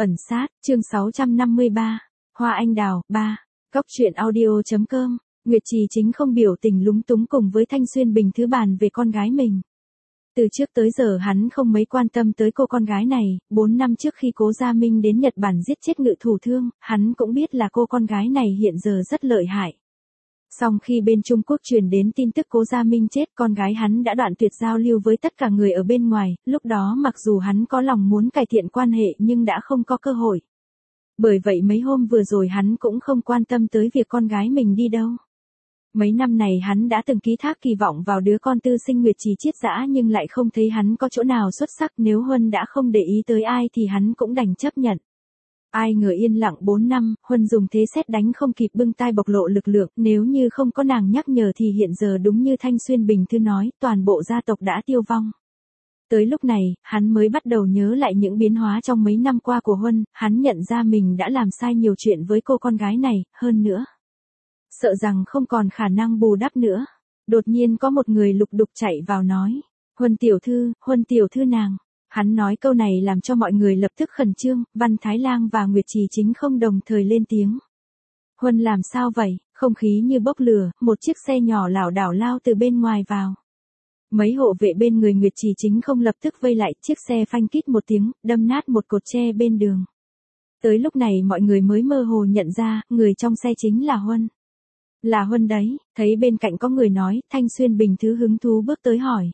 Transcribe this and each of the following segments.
Ẩn sát, chương 653. Hoa anh đào, 3. Góc truyện audio.com. Nguyệt Trì Chính không biểu tình lúng túng cùng với Thanh Xuyên Bình Thứ bàn về con gái mình. Từ trước tới giờ hắn không mấy quan tâm tới cô con gái này, 4 năm trước khi Cố Gia Minh đến Nhật Bản giết chết Ngự Thủ Thương, hắn cũng biết là cô con gái này hiện giờ rất lợi hại. Song khi bên Trung Quốc truyền đến tin tức Cố Gia Minh chết, con gái hắn đã đoạn tuyệt giao lưu với tất cả người ở bên ngoài, lúc đó mặc dù hắn có lòng muốn cải thiện quan hệ nhưng đã không có cơ hội. Bởi vậy mấy hôm vừa rồi hắn cũng không quan tâm tới việc con gái mình đi đâu. Mấy năm này hắn đã từng ký thác kỳ vọng vào đứa con tư sinh Nguyệt Trì Chiết Dã nhưng lại không thấy hắn có chỗ nào xuất sắc, nếu Huân đã không để ý tới ai thì hắn cũng đành chấp nhận. Ai ngờ yên lặng 4 năm, Huân dùng thế sét đánh không kịp bưng tai bộc lộ lực lượng, nếu như không có nàng nhắc nhở thì hiện giờ đúng như Thanh Xuyên Bình Thư nói, toàn bộ gia tộc đã tiêu vong. Tới lúc này, hắn mới bắt đầu nhớ lại những biến hóa trong mấy năm qua của Huân, hắn nhận ra mình đã làm sai nhiều chuyện với cô con gái này, hơn nữa. Sợ rằng không còn khả năng bù đắp nữa. Đột nhiên có một người lục đục chạy vào nói, Huân tiểu thư nàng. Hắn nói câu này làm cho mọi người lập tức khẩn trương, Văn Thái Lang và Nguyệt Trì Chính không đồng thời lên tiếng. Huân làm sao vậy? Không khí như bốc lửa, một chiếc xe nhỏ lảo đảo lao từ bên ngoài vào. Mấy hộ vệ bên người Nguyệt Trì Chính không lập tức vây lại, chiếc xe phanh kít một tiếng, đâm nát một cột tre bên đường. Tới lúc này mọi người mới mơ hồ nhận ra, người trong xe chính là Huân. Là Huân đấy, thấy bên cạnh có người nói, Thanh Xuyên Bình Thứ hứng thú bước tới hỏi.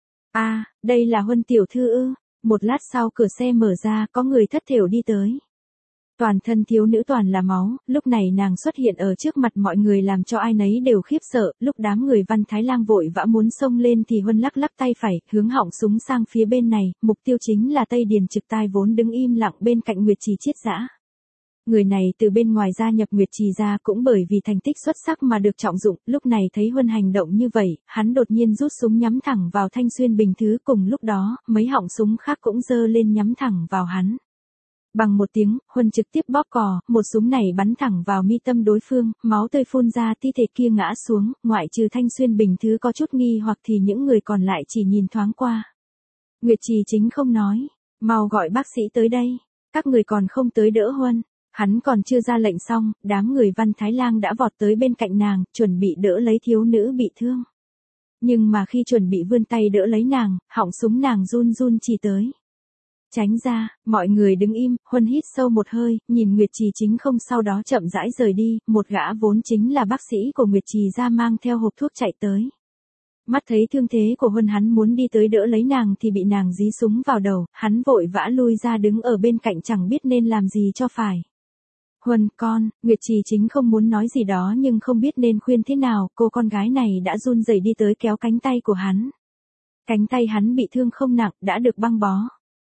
Đây là Huân tiểu thư ư? Một lát sau cửa xe mở ra, có người thất thểu đi tới. Toàn thân thiếu nữ toàn là máu, lúc này nàng xuất hiện ở trước mặt mọi người làm cho ai nấy đều khiếp sợ, lúc đám người Văn Thái Lang vội vã muốn xông lên thì Huân lắc lắc tay phải, hướng họng súng sang phía bên này, mục tiêu chính là Tây Điền Trực Tai vốn đứng im lặng bên cạnh Nguyệt Trì Chiết Dã. Người này từ bên ngoài gia nhập Nguyệt Trì gia cũng bởi vì thành tích xuất sắc mà được trọng dụng, lúc này thấy Huân hành động như vậy, hắn đột nhiên rút súng nhắm thẳng vào Thanh Xuyên Bình Thứ, cùng lúc đó, mấy họng súng khác cũng giơ lên nhắm thẳng vào hắn. Bằng một tiếng, Huân trực tiếp bóp cò, một súng này bắn thẳng vào mi tâm đối phương, máu tươi phun ra, thi thể kia ngã xuống, ngoại trừ Thanh Xuyên Bình Thứ có chút nghi hoặc thì những người còn lại chỉ nhìn thoáng qua. Nguyệt Trì Chính không nói, mau gọi bác sĩ tới đây, các người còn không tới đỡ Huân. Hắn còn chưa ra lệnh xong, đám người Văn Thái Lang đã vọt tới bên cạnh nàng, chuẩn bị đỡ lấy thiếu nữ bị thương. Nhưng mà khi chuẩn bị vươn tay đỡ lấy nàng, họng súng nàng run run chỉ tới. Tránh ra, mọi người đứng im, Huân hít sâu một hơi, nhìn Nguyệt Trì Chính không sau đó chậm rãi rời đi, một gã vốn chính là bác sĩ của Nguyệt Trì gia mang theo hộp thuốc chạy tới. Mắt thấy thương thế của Huân hắn muốn đi tới đỡ lấy nàng thì bị nàng dí súng vào đầu, hắn vội vã lui ra đứng ở bên cạnh chẳng biết nên làm gì cho phải. Huân con, Nguyệt Trì Chính không muốn nói gì đó nhưng không biết nên khuyên thế nào, cô con gái này đã run rẩy đi tới kéo cánh tay của hắn. Cánh tay hắn bị thương không nặng, đã được băng bó.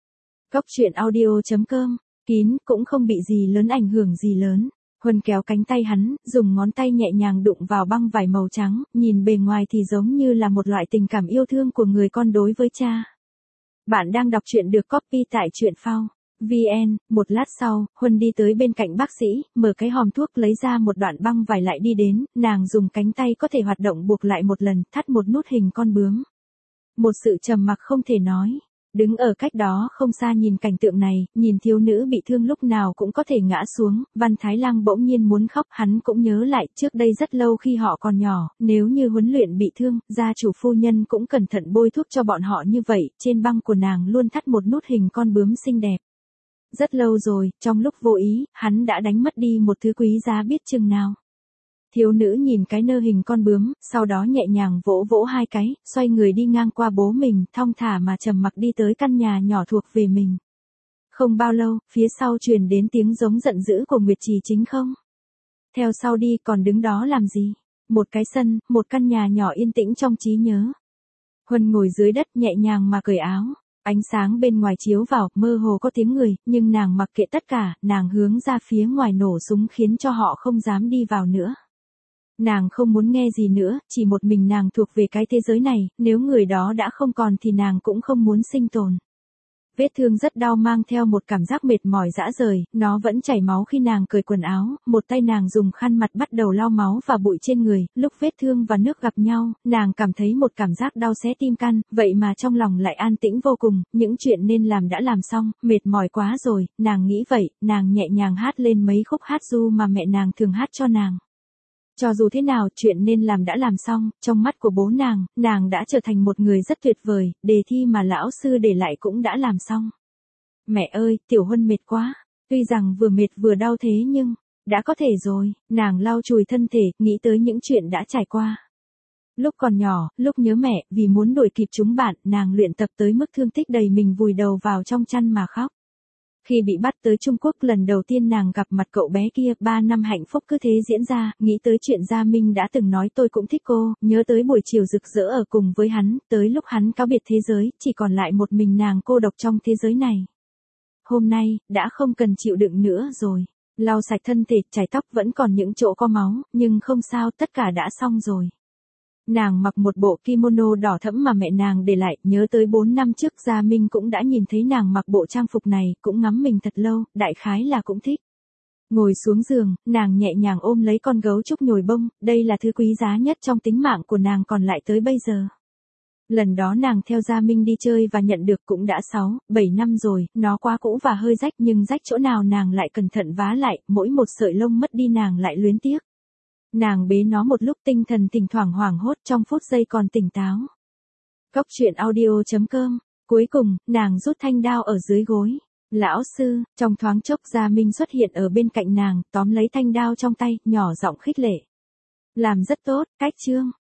Góc truyện audio.com, kín, cũng không bị gì lớn ảnh hưởng gì lớn. Huân kéo cánh tay hắn, dùng ngón tay nhẹ nhàng đụng vào băng vải màu trắng, nhìn bề ngoài thì giống như là một loại tình cảm yêu thương của người con đối với cha. Bạn đang đọc truyện được copy tại truyện phao. VN, một lát sau, Huân đi tới bên cạnh bác sĩ, mở cái hòm thuốc lấy ra một đoạn băng vải lại đi đến, nàng dùng cánh tay có thể hoạt động buộc lại một lần, thắt một nút hình con bướm. Một sự trầm mặc không thể nói. Đứng ở cách đó không xa nhìn cảnh tượng này, nhìn thiếu nữ bị thương lúc nào cũng có thể ngã xuống, Văn Thái Lang bỗng nhiên muốn khóc, hắn cũng nhớ lại trước đây rất lâu khi họ còn nhỏ, nếu như huấn luyện bị thương, gia chủ phu nhân cũng cẩn thận bôi thuốc cho bọn họ như vậy, trên băng của nàng luôn thắt một nút hình con bướm xinh đẹp. Rất lâu rồi, trong lúc vô ý, hắn đã đánh mất đi một thứ quý giá biết chừng nào. Thiếu nữ nhìn cái nơ hình con bướm, sau đó nhẹ nhàng vỗ vỗ hai cái, xoay người đi ngang qua bố mình, thong thả mà trầm mặc đi tới căn nhà nhỏ thuộc về mình. Không bao lâu, phía sau truyền đến tiếng giống giận dữ của Nguyệt Trì Chính không. Theo sau đi còn đứng đó làm gì? Một cái sân, một căn nhà nhỏ yên tĩnh trong trí nhớ. Huân ngồi dưới đất nhẹ nhàng mà cởi áo. Ánh sáng bên ngoài chiếu vào, mơ hồ có tiếng người, nhưng nàng mặc kệ tất cả, nàng hướng ra phía ngoài nổ súng khiến cho họ không dám đi vào nữa. Nàng không muốn nghe gì nữa, chỉ một mình nàng thuộc về cái thế giới này, nếu người đó đã không còn thì nàng cũng không muốn sinh tồn. Vết thương rất đau mang theo một cảm giác mệt mỏi rã rời, nó vẫn chảy máu khi nàng cởi quần áo, một tay nàng dùng khăn mặt bắt đầu lau máu và bụi trên người, lúc vết thương và nước gặp nhau, nàng cảm thấy một cảm giác đau xé tim can, vậy mà trong lòng lại an tĩnh vô cùng, những chuyện nên làm đã làm xong, mệt mỏi quá rồi, nàng nghĩ vậy, nàng nhẹ nhàng hát lên mấy khúc hát ru mà mẹ nàng thường hát cho nàng. Cho dù thế nào, chuyện nên làm đã làm xong, trong mắt của bố nàng đã trở thành một người rất tuyệt vời, đề thi mà lão sư để lại cũng đã làm xong. Mẹ ơi, Tiểu Huân mệt quá, tuy rằng vừa mệt vừa đau thế nhưng, đã có thể rồi, nàng lau chùi thân thể, nghĩ tới những chuyện đã trải qua. Lúc còn nhỏ, lúc nhớ mẹ, vì muốn đuổi kịp chúng bạn, nàng luyện tập tới mức thương tích đầy mình vùi đầu vào trong chăn mà khóc. Khi bị bắt tới Trung Quốc lần đầu tiên nàng gặp mặt cậu bé kia, 3 năm hạnh phúc cứ thế diễn ra, nghĩ tới chuyện Gia Minh đã từng nói tôi cũng thích cô, nhớ tới buổi chiều rực rỡ ở cùng với hắn, tới lúc hắn cáo biệt thế giới, chỉ còn lại một mình nàng cô độc trong thế giới này. Hôm nay, đã không cần chịu đựng nữa rồi. Lau sạch thân thể, chải tóc vẫn còn những chỗ có máu, nhưng không sao, tất cả đã xong rồi. Nàng mặc một bộ kimono đỏ thẫm mà mẹ nàng để lại, nhớ tới 4 năm trước Gia Minh cũng đã nhìn thấy nàng mặc bộ trang phục này, cũng ngắm mình thật lâu, đại khái là cũng thích. Ngồi xuống giường, nàng nhẹ nhàng ôm lấy con gấu trúc nhồi bông, đây là thứ quý giá nhất trong tính mạng của nàng còn lại tới bây giờ. Lần đó nàng theo Gia Minh đi chơi và nhận được cũng đã 6, 7 năm rồi, nó quá cũ và hơi rách nhưng rách chỗ nào nàng lại cẩn thận vá lại, mỗi một sợi lông mất đi nàng lại luyến tiếc. Nàng bế nó một lúc tinh thần thỉnh thoảng hoảng hốt trong phút giây còn tỉnh táo. Cốc truyện audio.com. Cuối cùng, nàng rút thanh đao ở dưới gối. Lão sư, trong thoáng chốc Gia Minh xuất hiện ở bên cạnh nàng, tóm lấy thanh đao trong tay, nhỏ giọng khích lệ. Làm rất tốt, Cách Trương.